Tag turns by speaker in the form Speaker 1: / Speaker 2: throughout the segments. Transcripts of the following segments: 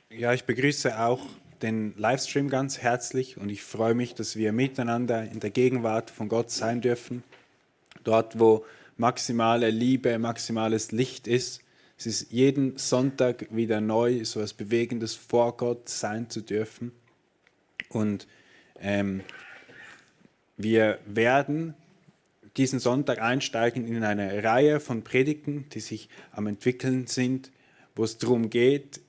Speaker 1: Ja, ich begrüße auch den Livestream ganz herzlich und ich freue mich, dass wir miteinander in der Gegenwart von Gott sein dürfen. Dort, wo maximale Liebe, maximales Licht ist. Es ist jeden Sonntag wieder neu, so etwas Bewegendes vor Gott sein zu dürfen. Und wir werden diesen Sonntag einsteigen in eine Reihe von Predigten, die sich am entwickeln sind, wo es darum geht,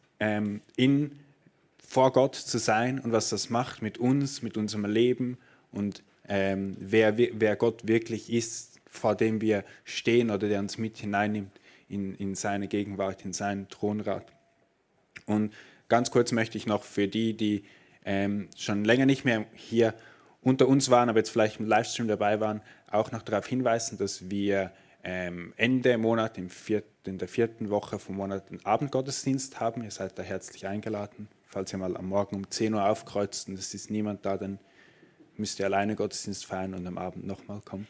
Speaker 1: vor Gott zu sein und was das macht mit uns, mit unserem Leben und wer Gott wirklich ist, vor dem wir stehen oder der uns mit hineinnimmt in seine Gegenwart, in seinen Thronrat. Und ganz kurz möchte ich noch für die schon länger nicht mehr hier unter uns waren, aber jetzt vielleicht im Livestream dabei waren, auch noch darauf hinweisen, dass wir Ende Monat, in der 4. Woche vom Monat, einen Abendgottesdienst haben. Ihr seid da herzlich eingeladen. Falls ihr mal am Morgen um 10 Uhr aufkreuzt und es ist niemand da, dann müsst ihr alleine Gottesdienst feiern und am Abend nochmal kommen.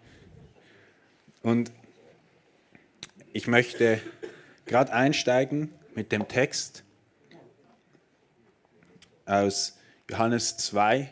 Speaker 1: Und ich möchte gerade einsteigen mit dem Text aus Johannes 2.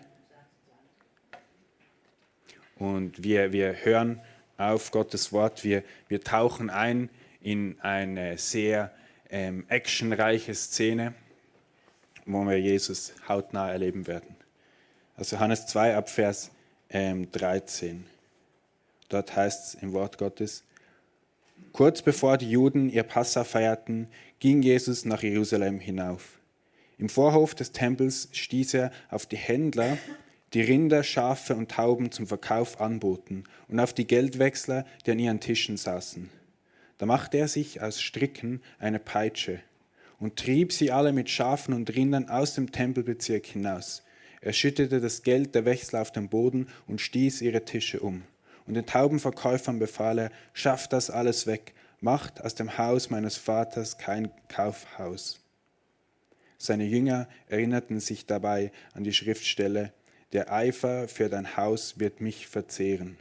Speaker 1: Und wir hören auf Gottes Wort, wir tauchen ein in eine sehr actionreiche Szene, wo wir Jesus hautnah erleben werden. Also Johannes 2 ab Vers 13. Dort heißt es im Wort Gottes: Kurz bevor die Juden ihr Passa feierten, ging Jesus nach Jerusalem hinauf. Im Vorhof des Tempels stieß er auf die Händler, die Rinder, Schafe und Tauben zum Verkauf anboten, und auf die Geldwechsler, die an ihren Tischen saßen. Da machte er sich aus Stricken eine Peitsche und trieb sie alle mit Schafen und Rindern aus dem Tempelbezirk hinaus. Er schüttete das Geld der Wechsler auf den Boden und stieß ihre Tische um. Und den Taubenverkäufern befahl er: Schafft das alles weg, macht aus dem Haus meines Vaters kein Kaufhaus. Seine Jünger erinnerten sich dabei an die Schriftstelle: Der Eifer für dein Haus wird mich verzehren.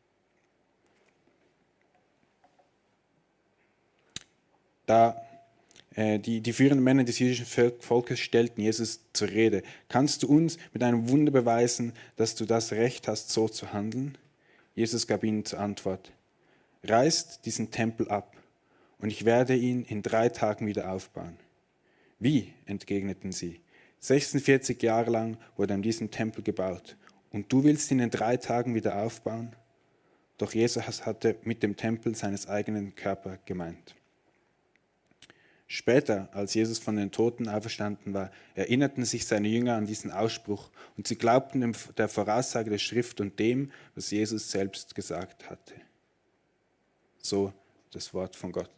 Speaker 1: Die führenden Männer des jüdischen Volkes stellten Jesus zur Rede: Kannst du uns mit einem Wunder beweisen, dass du das Recht hast, so zu handeln? Jesus gab ihnen zur Antwort: Reißt diesen Tempel ab, und ich werde ihn in 3 Tagen wieder aufbauen. Wie? Entgegneten sie. 46 Jahre lang wurde an diesem Tempel gebaut, und du willst ihn in 3 Tagen wieder aufbauen? Doch Jesus hatte mit dem Tempel seines eigenen Körpers gemeint. Später, als Jesus von den Toten auferstanden war, erinnerten sich seine Jünger an diesen Ausspruch, und sie glaubten der Voraussage der Schrift und dem, was Jesus selbst gesagt hatte. So das Wort von Gott.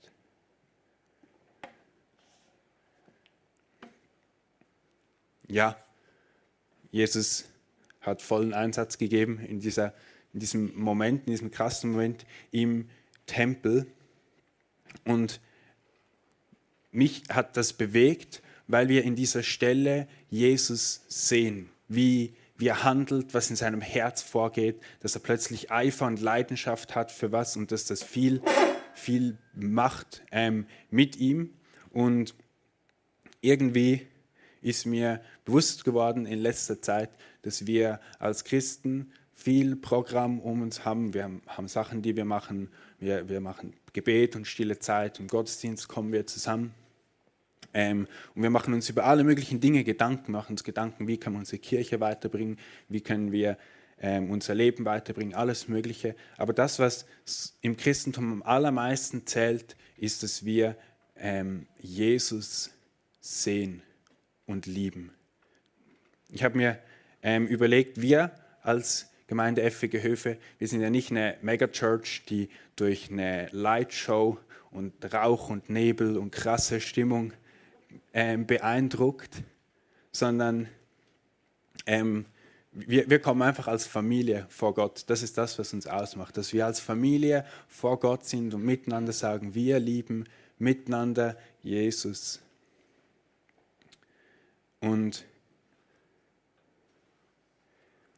Speaker 1: Ja, Jesus hat vollen Einsatz gegeben in diesem Moment, in diesem krassen Moment im Tempel. Und mich hat das bewegt, weil wir in dieser Stelle Jesus sehen, wie er handelt, was in seinem Herz vorgeht, dass er plötzlich Eifer und Leidenschaft hat für was und dass das viel macht mit ihm. Und irgendwie ist mir bewusst geworden in letzter Zeit, dass wir als Christen viel Programm um uns haben. Wir haben Sachen, die wir machen. Wir machen Gebet und stille Zeit. Im Gottesdienst kommen wir zusammen. Und wir machen uns über alle möglichen Dinge Gedanken. Machen uns Gedanken, wie können wir unsere Kirche weiterbringen, wie können wir unser Leben weiterbringen, alles Mögliche. Aber das, was im Christentum am allermeisten zählt, ist, dass wir Jesus sehen und lieben. Ich habe mir überlegt, wir als Gemeinde FWG Höfe, wir sind ja nicht eine Megachurch, die durch eine Lightshow und Rauch und Nebel und krasse Stimmung beeindruckt, sondern wir kommen einfach als Familie vor Gott. Das ist das, was uns ausmacht, dass wir als Familie vor Gott sind und miteinander sagen, wir lieben miteinander Jesus. Und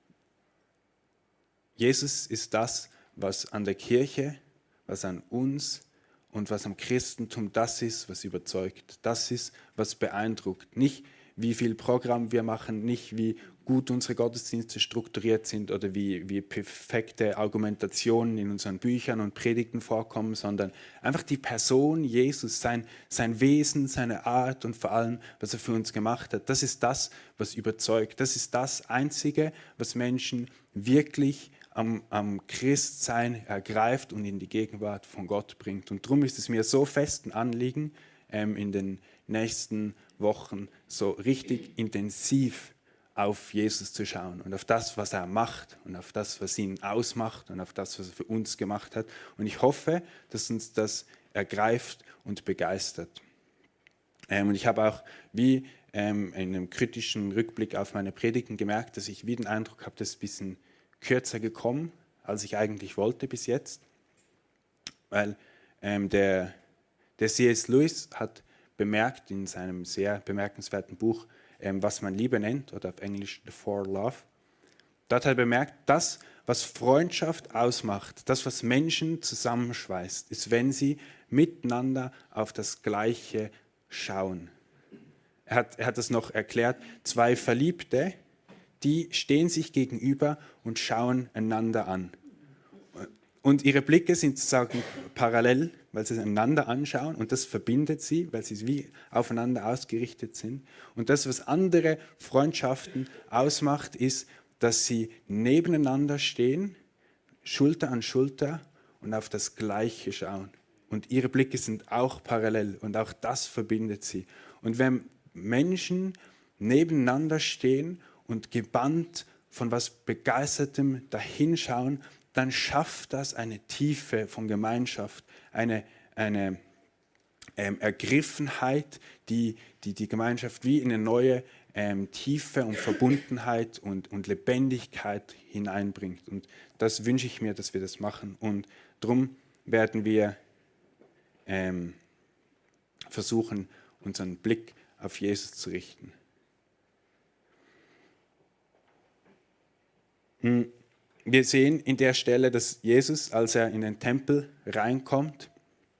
Speaker 1: Jesus ist das, was an der Kirche, was an uns und was am Christentum das ist, was überzeugt. Das ist, was beeindruckt. Nicht, wie viel Programm wir machen, nicht, wie gut unsere Gottesdienste strukturiert sind oder wie perfekte Argumentationen in unseren Büchern und Predigten vorkommen, sondern einfach die Person Jesus, sein Wesen, seine Art und vor allem, was er für uns gemacht hat. Das ist das, was überzeugt. Das ist das Einzige, was Menschen wirklich am Christsein ergreift und in die Gegenwart von Gott bringt. Und darum ist es mir so fest ein Anliegen, in den nächsten Wochen so richtig intensiv auf Jesus zu schauen und auf das, was er macht und auf das, was ihn ausmacht und auf das, was er für uns gemacht hat. Und ich hoffe, dass uns das ergreift und begeistert. Und ich habe auch wie in einem kritischen Rückblick auf meine Predigten gemerkt, dass ich wie den Eindruck habe, das ist ein bisschen kürzer gekommen, als ich eigentlich wollte bis jetzt. Weil der C.S. Lewis hat bemerkt in seinem sehr bemerkenswerten Buch, was man Liebe nennt, oder auf Englisch The Four Love. Dort hat er bemerkt, das, was Freundschaft ausmacht, das, was Menschen zusammenschweißt, ist, wenn sie miteinander auf das Gleiche schauen. Er hat das noch erklärt, zwei Verliebte, die stehen sich gegenüber und schauen einander an. Und ihre Blicke sind sozusagen parallel, weil sie einander anschauen und das verbindet sie, weil sie wie aufeinander ausgerichtet sind. Und das, was andere Freundschaften ausmacht, ist, dass sie nebeneinander stehen, Schulter an Schulter und auf das Gleiche schauen. Und ihre Blicke sind auch parallel und auch das verbindet sie. Und wenn Menschen nebeneinander stehen und gebannt von was Begeistertem dahinschauen, dann schafft das eine Tiefe von Gemeinschaft, eine Ergriffenheit, die Gemeinschaft wie in eine neue Tiefe und Verbundenheit und Lebendigkeit hineinbringt. Und das wünsche ich mir, dass wir das machen. Und darum werden wir versuchen, unseren Blick auf Jesus zu richten. Wir sehen in der Stelle, dass Jesus, als er in den Tempel reinkommt,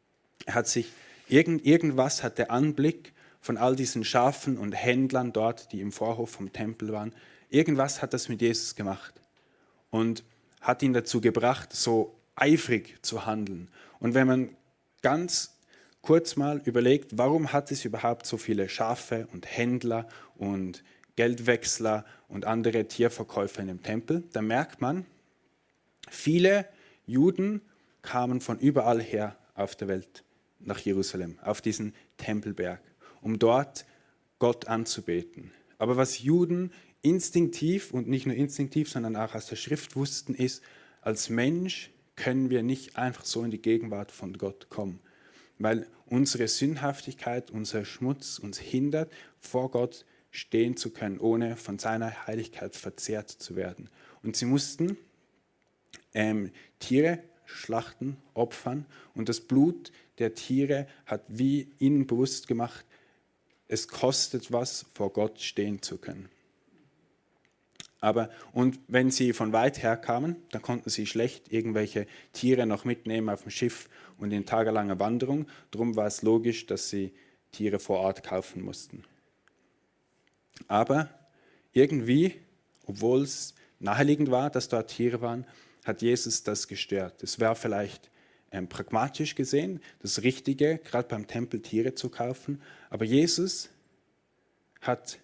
Speaker 1: irgendwas hat der Anblick von all diesen Schafen und Händlern dort, die im Vorhof vom Tempel waren, irgendwas hat das mit Jesus gemacht und hat ihn dazu gebracht, so eifrig zu handeln. Und wenn man ganz kurz mal überlegt, warum hat es überhaupt so viele Schafe und Händler und Geldwechsler und andere Tierverkäufer in dem Tempel, dann merkt man, viele Juden kamen von überall her auf der Welt nach Jerusalem, auf diesen Tempelberg, um dort Gott anzubeten. Aber was Juden instinktiv und nicht nur instinktiv, sondern auch aus der Schrift wussten, ist, als Mensch können wir nicht einfach so in die Gegenwart von Gott kommen, weil unsere Sündhaftigkeit, unser Schmutz uns hindert, vor Gott stehen zu können, ohne von seiner Heiligkeit verzehrt zu werden. Und sie mussten Tiere schlachten, opfern und das Blut der Tiere hat wie ihnen bewusst gemacht, es kostet was, vor Gott stehen zu können. Und wenn sie von weit her kamen, dann konnten sie schlecht irgendwelche Tiere noch mitnehmen auf dem Schiff und in tagelanger Wanderung. Darum war es logisch, dass sie Tiere vor Ort kaufen mussten. Aber irgendwie, obwohl es naheliegend war, dass dort Tiere waren, hat Jesus das gestört. Es wäre vielleicht pragmatisch gesehen das Richtige, gerade beim Tempel Tiere zu kaufen. Aber Jesus hat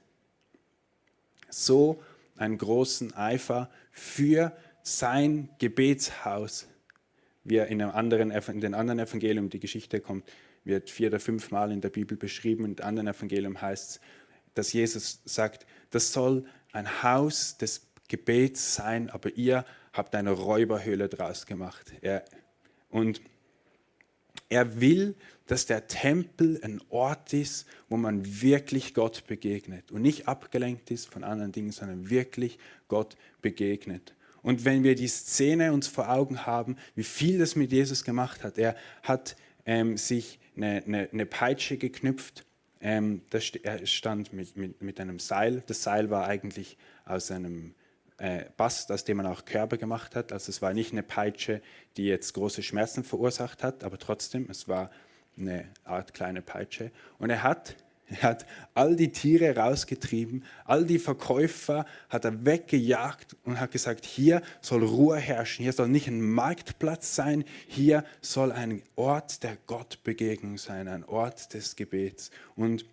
Speaker 1: so einen großen Eifer für sein Gebetshaus, wie er in den anderen Evangelium, die Geschichte kommt, wird 4 oder 5 Mal in der Bibel beschrieben. In dem anderen Evangelium heißt es, dass Jesus sagt, das soll ein Haus des Gebets sein, aber ihr habt eine Räuberhöhle draus gemacht. Und er will, dass der Tempel ein Ort ist, wo man wirklich Gott begegnet und nicht abgelenkt ist von anderen Dingen, sondern wirklich Gott begegnet. Und wenn wir die Szene uns vor Augen haben, wie viel das mit Jesus gemacht hat, er hat sich eine Peitsche geknüpft, er stand mit einem Seil. Das Seil war eigentlich aus einem Bast, aus dem man auch Körbe gemacht hat. Also es war nicht eine Peitsche, die jetzt große Schmerzen verursacht hat, aber trotzdem, es war eine Art kleine Peitsche. Und er hat all die Tiere rausgetrieben, all die Verkäufer hat er weggejagt und hat gesagt, hier soll Ruhe herrschen, hier soll nicht ein Marktplatz sein, hier soll ein Ort der Gottbegegnung sein, ein Ort des Gebets. Und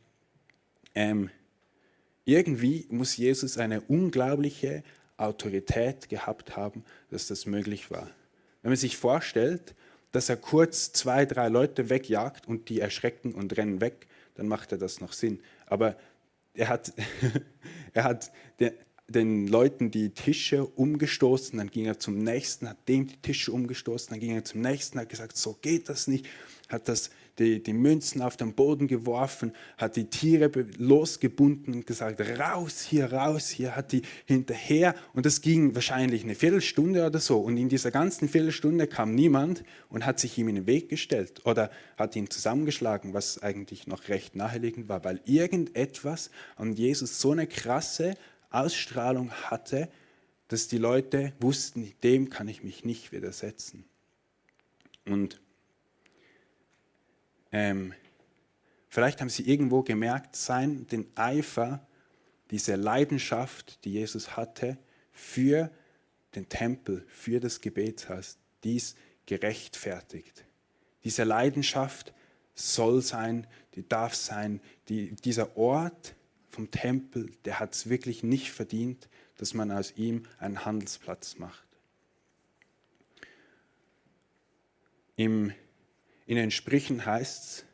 Speaker 1: irgendwie muss Jesus eine unglaubliche Autorität gehabt haben, dass das möglich war. Wenn man sich vorstellt, dass er kurz 2, 3 Leute wegjagt und die erschrecken und rennen weg, dann macht er das noch Sinn. Aber er hat, den Leuten die Tische umgestoßen, dann ging er zum Nächsten, hat dem die Tische umgestoßen, dann ging er zum Nächsten, hat gesagt, so geht das nicht, hat die Münzen auf den Boden geworfen, hat die Tiere losgebunden und gesagt, raus hier, hat die hinterher und das ging wahrscheinlich eine Viertelstunde oder so und in dieser ganzen Viertelstunde kam niemand und hat sich ihm in den Weg gestellt oder hat ihn zusammengeschlagen, was eigentlich noch recht naheliegend war, weil irgendetwas an Jesus so eine krasse Ausstrahlung hatte, dass die Leute wussten, dem kann ich mich nicht widersetzen. Und vielleicht haben sie irgendwo gemerkt, den Eifer, diese Leidenschaft, die Jesus hatte für den Tempel, für das Gebetshaus, dies gerechtfertigt. Diese Leidenschaft soll sein, die darf sein, dieser Ort vom Tempel, der hat es wirklich nicht verdient, dass man aus ihm einen Handelsplatz macht. In den Sprüchen heißt es,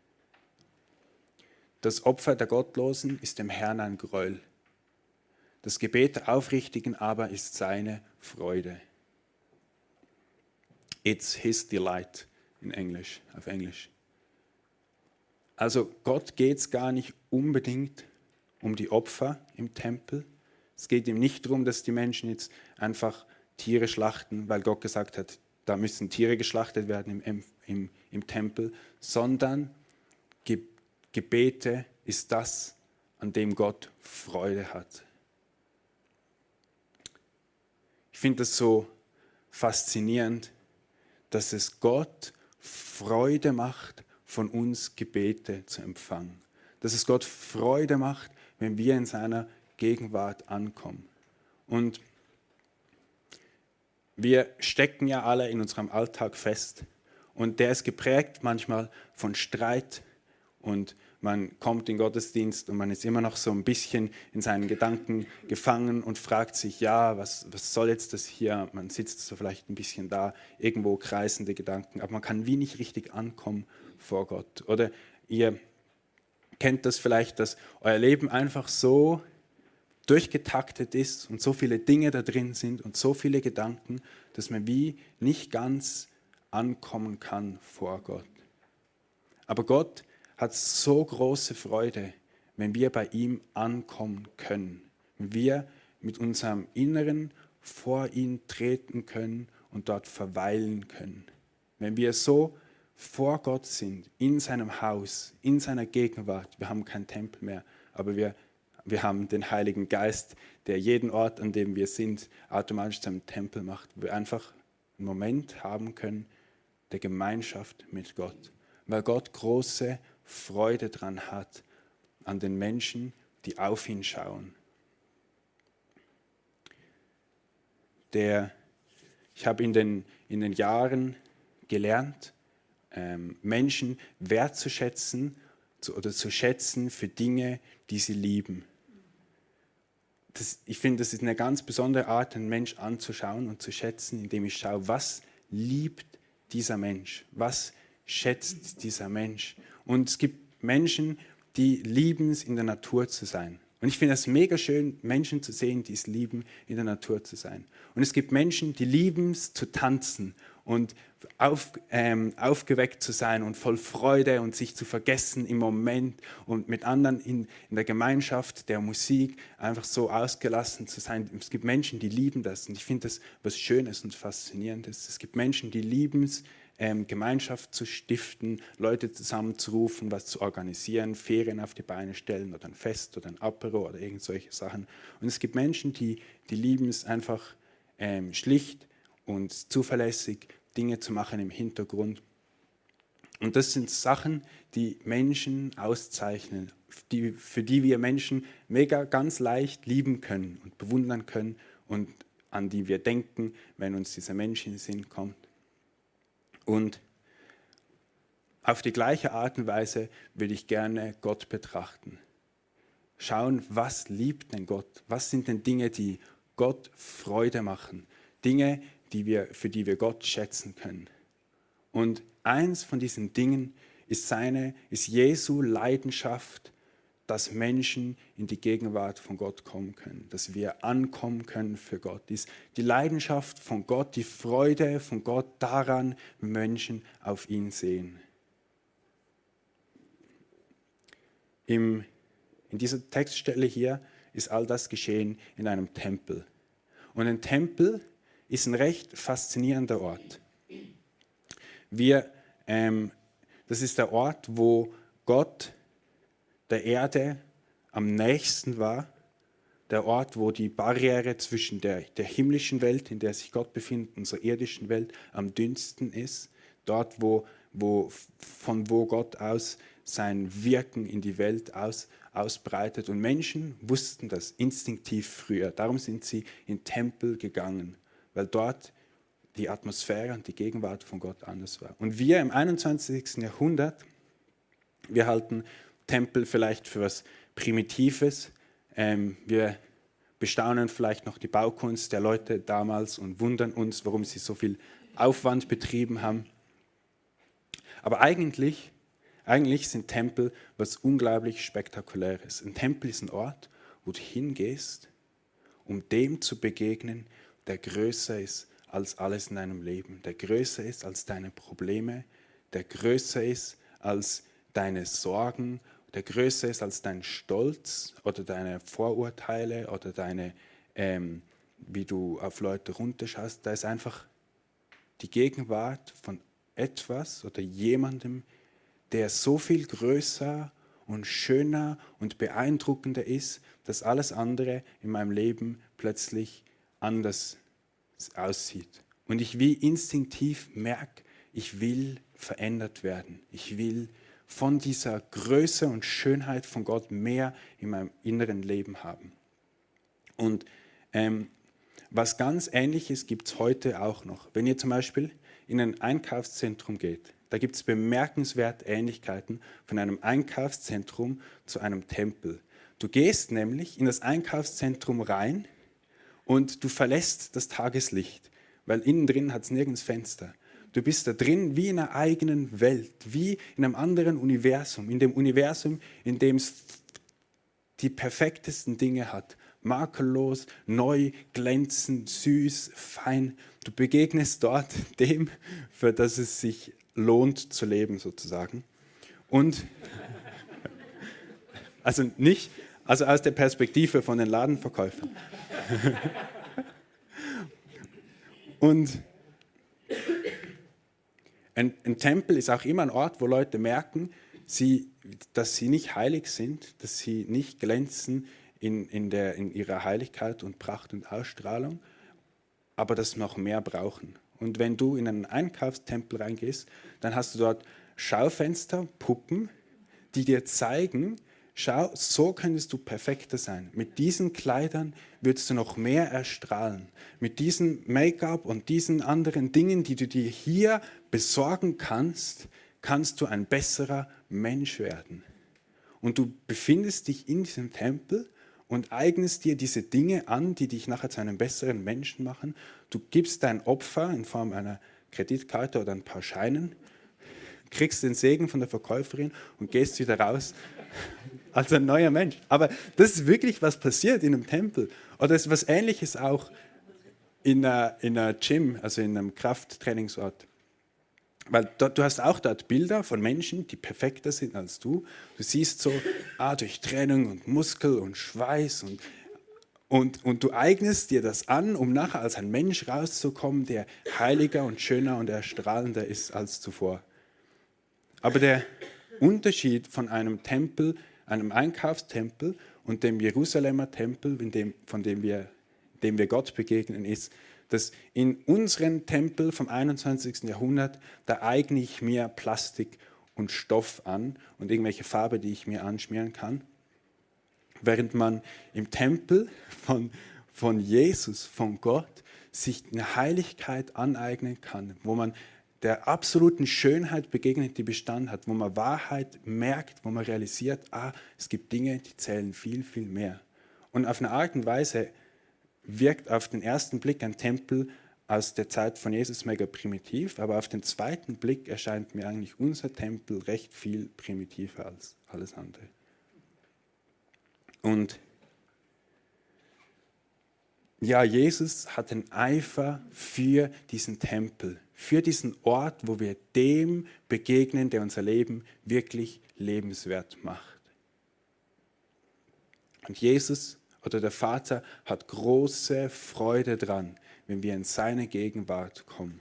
Speaker 1: das Opfer der Gottlosen ist dem Herrn ein Gräuel. Das Gebet der Aufrichtigen aber ist seine Freude. It's his delight auf Englisch. Also Gott geht es gar nicht unbedingt um die Opfer im Tempel. Es geht ihm nicht darum, dass die Menschen jetzt einfach Tiere schlachten, weil Gott gesagt hat, da müssen Tiere geschlachtet werden im Tempel, sondern Gebete ist das, an dem Gott Freude hat. Ich finde das so faszinierend, dass es Gott Freude macht, von uns Gebete zu empfangen. Dass es Gott Freude macht, wenn wir in seiner Gegenwart ankommen. Und wir stecken ja alle in unserem Alltag fest und der ist geprägt manchmal von Streit und man kommt in den Gottesdienst und man ist immer noch so ein bisschen in seinen Gedanken gefangen und fragt sich, ja, was soll jetzt das hier? Man sitzt so vielleicht ein bisschen da, irgendwo kreisende Gedanken, aber man kann wie nicht richtig ankommen vor Gott. Oder ihr kennt das vielleicht, dass euer Leben einfach so durchgetaktet ist und so viele Dinge da drin sind und so viele Gedanken, dass man wie nicht ganz ankommen kann vor Gott. Aber Gott hat so große Freude, wenn wir bei ihm ankommen können, wenn wir mit unserem Inneren vor ihn treten können und dort verweilen können. Wenn wir so vor Gott sind, in seinem Haus, in seiner Gegenwart, wir haben keinen Tempel mehr, aber wir haben den Heiligen Geist, der jeden Ort, an dem wir sind, automatisch zu einem Tempel macht, wo wir einfach einen Moment haben können der Gemeinschaft mit Gott, weil Gott große Freude daran hat, an den Menschen, die auf ihn schauen. Ich habe in den Jahren gelernt, Menschen wertzuschätzen oder zu schätzen für Dinge, die sie lieben. Ich finde, das ist eine ganz besondere Art, einen Mensch anzuschauen und zu schätzen, indem ich schaue, was liebt dieser Mensch, was schätzt dieser Mensch. Und es gibt Menschen, die lieben es, in der Natur zu sein. Und ich finde es mega schön, Menschen zu sehen, die es lieben, in der Natur zu sein. Und es gibt Menschen, die lieben es, zu tanzen und aufgeweckt zu sein und voll Freude und sich zu vergessen im Moment und mit anderen in der Gemeinschaft der Musik einfach so ausgelassen zu sein. Es gibt Menschen, die lieben das und ich finde das was Schönes und Faszinierendes. Es gibt Menschen, die lieben es, Gemeinschaft zu stiften, Leute zusammenzurufen, was zu organisieren, Ferien auf die Beine stellen oder ein Fest oder ein Apero oder irgend solche Sachen. Und es gibt Menschen, die lieben es einfach schlicht und zuverlässig, Dinge zu machen im Hintergrund. Und das sind Sachen, die Menschen auszeichnen, für die wir Menschen mega ganz leicht lieben können und bewundern können und an die wir denken, wenn uns dieser Mensch in den Sinn kommt. Und auf die gleiche Art und Weise würde ich gerne Gott betrachten. Schauen, was liebt denn Gott? Was sind denn Dinge, die Gott Freude machen? Dinge, für die wir Gott schätzen können. Und eins von diesen Dingen ist Jesu Leidenschaft, dass Menschen in die Gegenwart von Gott kommen können, dass wir ankommen können für Gott. Die Leidenschaft von Gott, die Freude von Gott daran, wenn Menschen auf ihn sehen. In dieser Textstelle hier ist all das geschehen in einem Tempel. Und ein Tempel ist ein recht faszinierender Ort. Das ist der Ort, wo Gott der Erde am nächsten war, der Ort, wo die Barriere zwischen der himmlischen Welt, in der sich Gott befindet, und unserer irdischen Welt am dünnsten ist, dort, von wo Gott aus sein Wirken in die Welt ausbreitet. Und Menschen wussten das instinktiv früher. Darum sind sie in den Tempel gegangen, weil dort die Atmosphäre und die Gegenwart von Gott anders war. Und wir im 21. Jahrhundert, wir halten Tempel vielleicht für was Primitives. Wir bestaunen vielleicht noch die Baukunst der Leute damals und wundern uns, warum sie so viel Aufwand betrieben haben. Aber eigentlich sind Tempel was unglaublich Spektakuläres. Ein Tempel ist ein Ort, wo du hingehst, um dem zu begegnen, der größer ist als alles in deinem Leben, der größer ist als deine Probleme, der größer ist als deine Sorgen, der größer ist als dein Stolz oder deine Vorurteile oder wie du auf Leute runterschaust. Da ist einfach die Gegenwart von etwas oder jemandem, der so viel größer und schöner und beeindruckender ist, dass alles andere in meinem Leben plötzlich anders aussieht. Und ich wie instinktiv merke, ich will verändert werden. Ich will von dieser Größe und Schönheit von Gott mehr in meinem inneren Leben haben. Und was ganz Ähnliches gibt es heute auch noch. Wenn ihr zum Beispiel in ein Einkaufszentrum geht, da gibt es bemerkenswerte Ähnlichkeiten von einem Einkaufszentrum zu einem Tempel. Du gehst nämlich in das Einkaufszentrum rein und du verlässt das Tageslicht, weil innen drin hat es nirgends Fenster. Du bist da drin wie in einer eigenen Welt, wie in einem anderen Universum, in dem Universum, in dem es die perfektesten Dinge hat. Makellos, neu, glänzend, süß, fein. Du begegnest dort dem, für das es sich lohnt zu leben sozusagen. Und also aus der Perspektive von den Ladenverkäufern. Und ein Tempel ist auch immer ein Ort, wo Leute merken, dass sie nicht heilig sind, dass sie nicht glänzen in ihrer Heiligkeit und Pracht und Ausstrahlung, aber dass sie noch mehr brauchen. Und wenn du in einen Einkaufstempel reingehst, dann hast du dort Schaufenster, Puppen, die dir zeigen, schau, so könntest du perfekter sein. Mit diesen Kleidern würdest du noch mehr erstrahlen. Mit diesem Make-up und diesen anderen Dingen, die du dir hier besorgen kannst, kannst du ein besserer Mensch werden. Und du befindest dich in diesem Tempel und eignest dir diese Dinge an, die dich nachher zu einem besseren Menschen machen. Du gibst dein Opfer in Form einer Kreditkarte oder ein paar Scheinen, kriegst den Segen von der Verkäuferin und gehst wieder raus als ein neuer Mensch. Aber das ist wirklich, was passiert in einem Tempel. Oder es ist was Ähnliches auch in einer Gym, also in einem Krafttrainingsort. Weil du hast auch dort Bilder von Menschen, die perfekter sind als du. Du siehst so, durch Training und Muskel und Schweiß Und du eignest dir das an, um nachher als ein Mensch rauszukommen, der heiliger und schöner und erstrahlender ist als zuvor. Aber der Unterschied von einem Tempel, einem Einkaufstempel und dem Jerusalemer Tempel, dem wir Gott begegnen, ist, dass in unseren Tempel vom 21. Jahrhundert, da eigne ich mir Plastik und Stoff an und irgendwelche Farbe, die ich mir anschmieren kann. Während man im Tempel von Jesus, von Gott, sich eine Heiligkeit aneignen kann, wo man der absoluten Schönheit begegnet, die Bestand hat, wo man Wahrheit merkt, wo man realisiert, es gibt Dinge, die zählen viel, viel mehr. Und auf eine Art und Weise wirkt auf den ersten Blick ein Tempel aus der Zeit von Jesus mega primitiv, aber auf den zweiten Blick erscheint mir eigentlich unser Tempel recht viel primitiver als alles andere. Und ja, Jesus hat einen Eifer für diesen Tempel, für diesen Ort, wo wir dem begegnen, der unser Leben wirklich lebenswert macht. Und Jesus oder der Vater hat große Freude dran, wenn wir in seine Gegenwart kommen.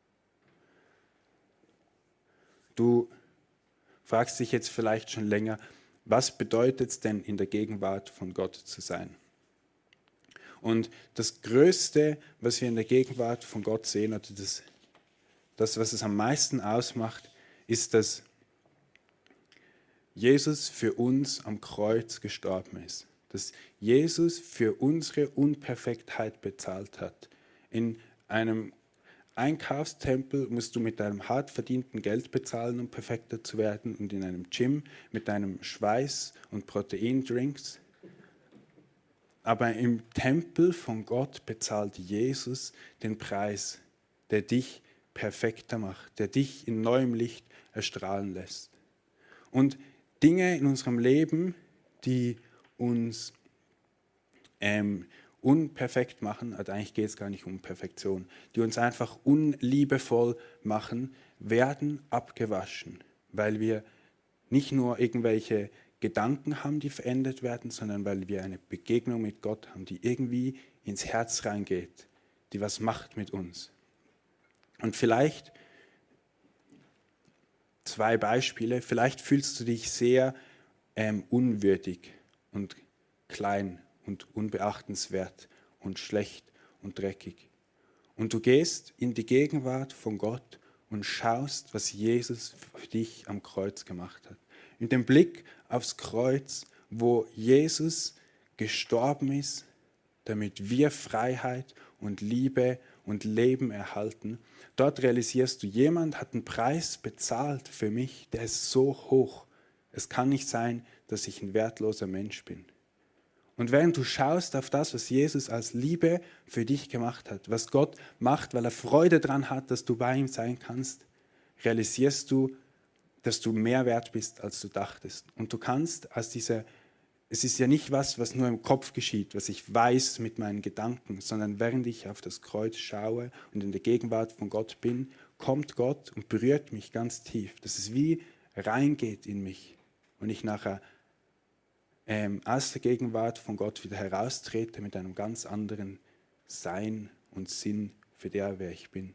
Speaker 1: Du fragst dich jetzt vielleicht schon länger, was bedeutet es denn, in der Gegenwart von Gott zu sein? Und das Größte, was wir in der Gegenwart von Gott sehen, oder das, was es am meisten ausmacht, ist, dass Jesus für uns am Kreuz gestorben ist. Dass Jesus für unsere Unperfektheit bezahlt hat. In einem Einkaufstempel musst du mit deinem hart verdienten Geld bezahlen, um perfekter zu werden, und in einem Gym mit deinem Schweiß und Proteindrinks. Aber im Tempel von Gott bezahlt Jesus den Preis, der dich perfekter macht, der dich in neuem Licht erstrahlen lässt. Und Dinge in unserem Leben, die uns unperfekt machen, also eigentlich geht es gar nicht um Perfektion, die uns einfach unliebevoll machen, werden abgewaschen, weil wir nicht nur irgendwelche Gedanken haben, die verändert werden, sondern weil wir eine Begegnung mit Gott haben, die irgendwie ins Herz reingeht, die was macht mit uns. Und vielleicht 2 Beispiele, vielleicht fühlst du dich sehr unwürdig und klein und unbeachtenswert und schlecht und dreckig. Und du gehst in die Gegenwart von Gott und schaust, was Jesus für dich am Kreuz gemacht hat. Mit dem Blick aufs Kreuz, wo Jesus gestorben ist, damit wir Freiheit und Liebe und Leben erhalten. Dort realisierst du, jemand hat einen Preis bezahlt für mich, der ist so hoch. Es kann nicht sein, dass ich ein wertloser Mensch bin. Und während du schaust auf das, was Jesus als Liebe für dich gemacht hat, was Gott macht, weil er Freude daran hat, dass du bei ihm sein kannst, realisierst du, dass du mehr wert bist, als du dachtest. Und du kannst aus dieser, es ist ja nicht was nur im Kopf geschieht, was ich weiß mit meinen Gedanken, sondern während ich auf das Kreuz schaue und in der Gegenwart von Gott bin, kommt Gott und berührt mich ganz tief, dass es wie reingeht in mich und ich nachher aus der Gegenwart von Gott wieder heraustrete mit einem ganz anderen Sein und Sinn für der, wer ich bin.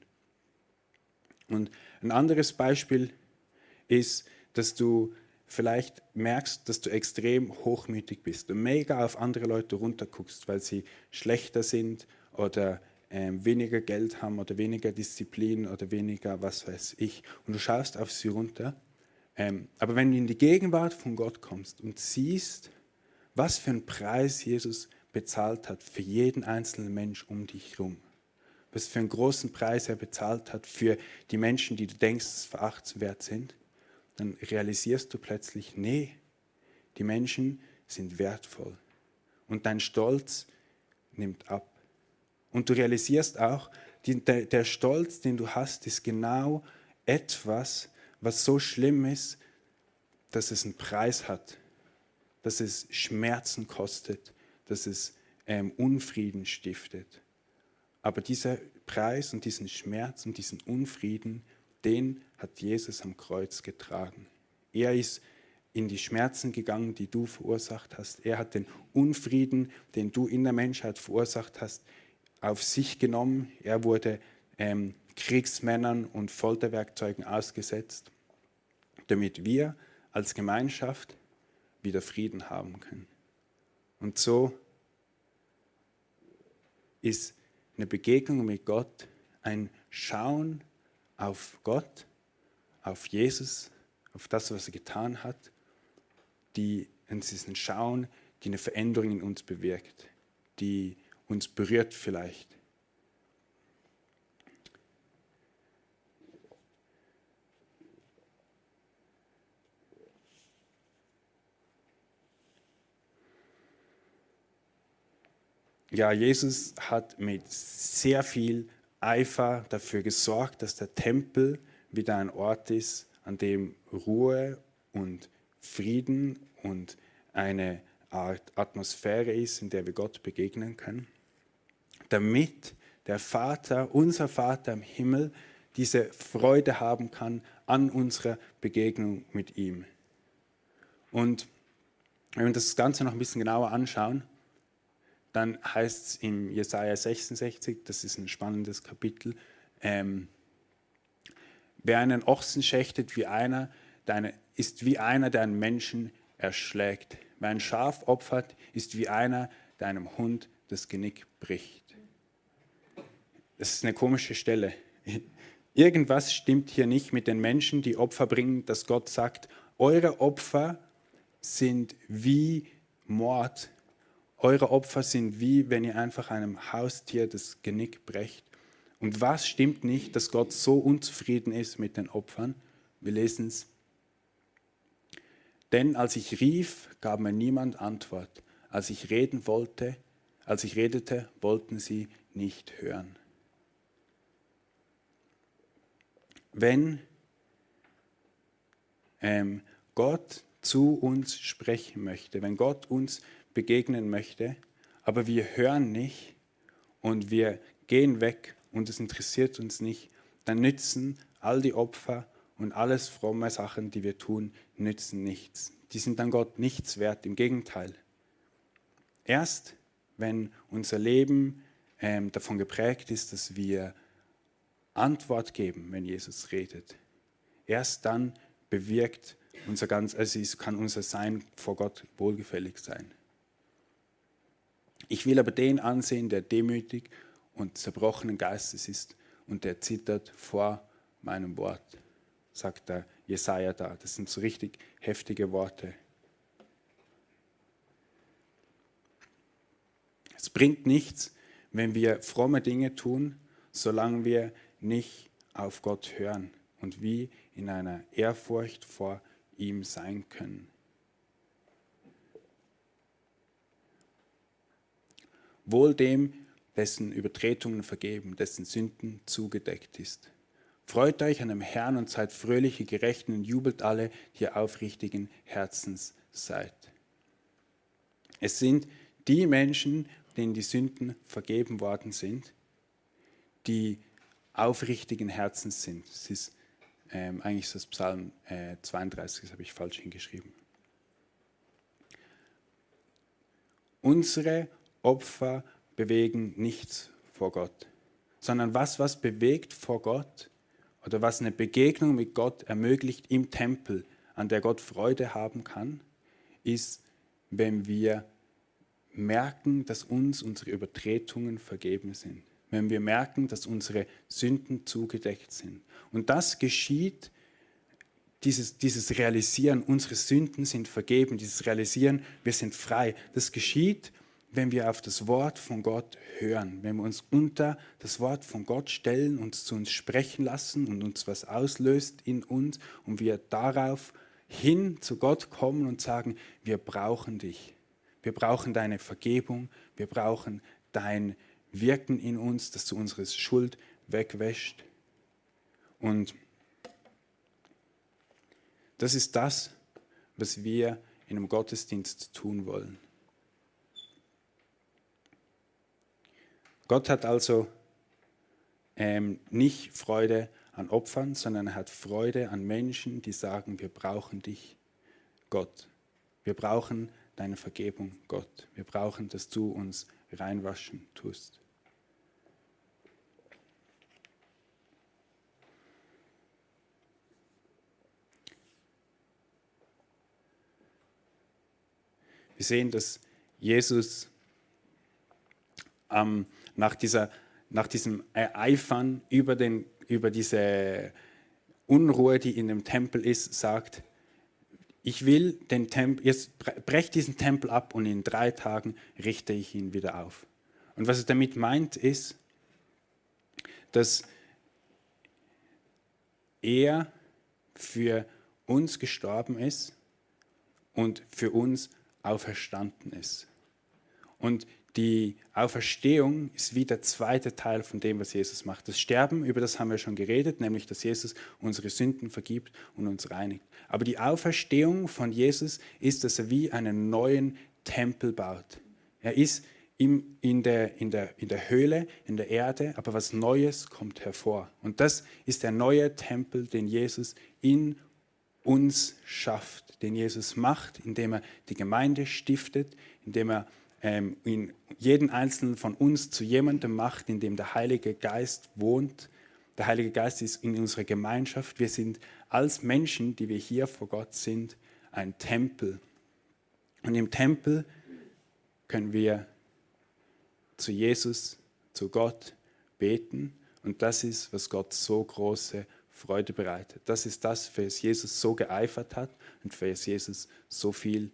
Speaker 1: Und ein anderes Beispiel ist, dass du vielleicht merkst, dass du extrem hochmütig bist und mega auf andere Leute runterguckst, weil sie schlechter sind oder weniger Geld haben oder weniger Disziplin oder weniger was weiß ich. Und du schaust auf sie runter. Aber wenn du in die Gegenwart von Gott kommst und siehst, was für einen Preis Jesus bezahlt hat für jeden einzelnen Mensch um dich herum, was für einen großen Preis er bezahlt hat für die Menschen, die du denkst, verachtenswert sind, dann realisierst du plötzlich, nee, die Menschen sind wertvoll. Und dein Stolz nimmt ab. Und du realisierst auch, der Stolz, den du hast, ist genau etwas, was so schlimm ist, dass es einen Preis hat, dass es Schmerzen kostet, dass es Unfrieden stiftet. Aber dieser Preis und diesen Schmerz und diesen Unfrieden, den hat Jesus am Kreuz getragen. Er ist in die Schmerzen gegangen, die du verursacht hast. Er hat den Unfrieden, den du in der Menschheit verursacht hast, auf sich genommen. Er wurde Kriegsmännern und Folterwerkzeugen ausgesetzt, damit wir als Gemeinschaft wieder Frieden haben können. Und so ist eine Begegnung mit Gott ein Schauen auf Gott, auf Jesus, auf das, was er getan hat. Es ist ein Schauen, die eine Veränderung in uns bewirkt, die uns berührt vielleicht. Ja, Jesus hat mit sehr viel Eifer dafür gesorgt, dass der Tempel wieder ein Ort ist, an dem Ruhe und Frieden und eine Art Atmosphäre ist, in der wir Gott begegnen können, damit der Vater, unser Vater im Himmel, diese Freude haben kann an unserer Begegnung mit ihm. Und wenn wir das Ganze noch ein bisschen genauer anschauen, dann heißt es in Jesaja 66, das ist ein spannendes Kapitel, wer einen Ochsen schächtet ist wie einer, der einen Menschen erschlägt. Wer ein Schaf opfert, ist wie einer, der einem Hund das Genick bricht. Das ist eine komische Stelle. Irgendwas stimmt hier nicht mit den Menschen, die Opfer bringen, dass Gott sagt, eure Opfer sind wie Mord. Eure Opfer sind wie, wenn ihr einfach einem Haustier das Genick brecht. Und was stimmt nicht, dass Gott so unzufrieden ist mit den Opfern? Wir lesen es. Denn als ich rief, gab mir niemand Antwort. Als ich redete, wollten sie nicht hören. Wenn Gott zu uns sprechen möchte, wenn Gott uns begegnen möchte, aber wir hören nicht und wir gehen weg und es interessiert uns nicht, dann nützen all die Opfer und alles fromme Sachen, die wir tun, nützen nichts. Die sind dann Gott nichts wert, im Gegenteil. Erst wenn unser Leben davon geprägt ist, dass wir Antwort geben, wenn Jesus redet, erst dann bewirkt kann unser Sein vor Gott wohlgefällig sein. Ich will aber den ansehen, der demütig und zerbrochenen Geistes ist und der zittert vor meinem Wort, sagt der Jesaja da. Das sind so richtig heftige Worte. Es bringt nichts, wenn wir fromme Dinge tun, solange wir nicht auf Gott hören und wie in einer Ehrfurcht vor ihm sein können. Wohl dem, dessen Übertretungen vergeben, dessen Sünden zugedeckt ist. Freut euch an dem Herrn und seid fröhliche Gerechten und jubelt alle, die ihr aufrichtigen Herzens seid. Es sind die Menschen, denen die Sünden vergeben worden sind, die aufrichtigen Herzens sind. Das ist eigentlich das Psalm 32, das habe ich falsch hingeschrieben. Unsere Opfer bewegen nichts vor Gott, sondern was bewegt vor Gott oder was eine Begegnung mit Gott ermöglicht im Tempel, an der Gott Freude haben kann, ist, wenn wir merken, dass uns unsere Übertretungen vergeben sind. Wenn wir merken, dass unsere Sünden zugedeckt sind. Und das geschieht, dieses Realisieren, unsere Sünden sind vergeben, dieses Realisieren, wir sind frei. Das geschieht, wenn wir auf das Wort von Gott hören, wenn wir uns unter das Wort von Gott stellen, uns zu uns sprechen lassen und uns was auslöst in uns und wir darauf hin zu Gott kommen und sagen, wir brauchen dich. Wir brauchen deine Vergebung, wir brauchen dein Wirken in uns, dass du unsere Schuld wegwäscht. Und das ist das, was wir in einem Gottesdienst tun wollen. Gott hat also nicht Freude an Opfern, sondern er hat Freude an Menschen, die sagen, wir brauchen dich. Gott. Wir brauchen deine Vergebung, Gott. Wir brauchen, dass du uns reinwaschen tust. Wir sehen, dass Jesus nach diesem Ereifern über diese Unruhe, die in dem Tempel ist, sagt, ich will den Tempel, jetzt brech diesen Tempel ab und in 3 Tagen richte ich ihn wieder auf. Und was er damit meint, ist, dass er für uns gestorben ist und für uns auferstanden ist. Und die Auferstehung ist wie der zweite Teil von dem, was Jesus macht. Das Sterben, über das haben wir schon geredet, nämlich, dass Jesus unsere Sünden vergibt und uns reinigt. Aber die Auferstehung von Jesus ist, dass er wie einen neuen Tempel baut. Er ist in der Höhle, in der Erde, aber was Neues kommt hervor. Und das ist der neue Tempel, den Jesus in uns schafft, den Jesus macht, indem er die Gemeinde stiftet, indem er jeden Einzelnen von uns zu jemandem macht, in dem der Heilige Geist wohnt. Der Heilige Geist ist in unserer Gemeinschaft. Wir sind als Menschen, die wir hier vor Gott sind, ein Tempel. Und im Tempel können wir zu Jesus, zu Gott beten. Und das ist, was Gott so große Freude bereitet. Das ist das, für das Jesus so geeifert hat und für das Jesus so viel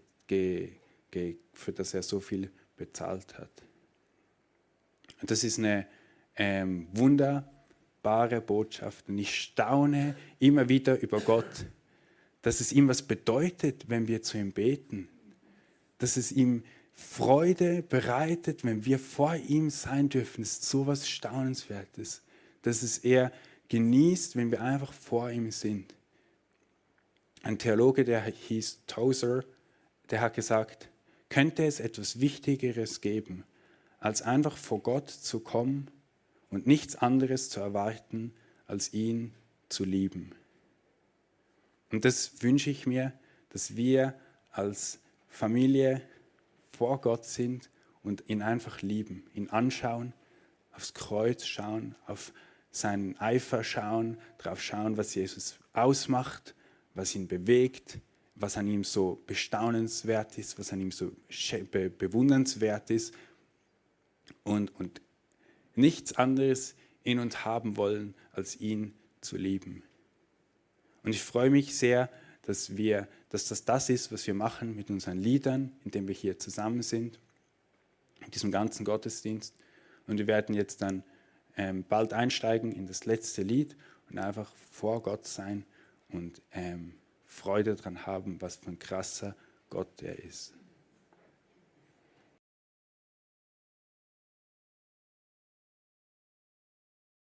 Speaker 1: für das er so viel bezahlt hat. Und das ist eine wunderbare Botschaft. Und ich staune immer wieder über Gott, dass es ihm was bedeutet, wenn wir zu ihm beten. Dass es ihm Freude bereitet, wenn wir vor ihm sein dürfen. Das ist so was Staunenswertes. Dass es er genießt, wenn wir einfach vor ihm sind. Ein Theologe, der hieß Tozer, der hat gesagt, könnte es etwas Wichtigeres geben, als einfach vor Gott zu kommen und nichts anderes zu erwarten, als ihn zu lieben. Und das wünsche ich mir, dass wir als Familie vor Gott sind und ihn einfach lieben, ihn anschauen, aufs Kreuz schauen, auf seinen Eifer schauen, darauf schauen, was Jesus ausmacht, was ihn bewegt, was an ihm so bestaunenswert ist, was an ihm so bewundernswert ist und nichts anderes in uns haben wollen, als ihn zu lieben. Und ich freue mich sehr, dass das ist, was wir machen mit unseren Liedern, indem wir hier zusammen sind, in diesem ganzen Gottesdienst. Und wir werden jetzt dann bald einsteigen in das letzte Lied und einfach vor Gott sein und Freude daran haben, was für ein krasser Gott er ist.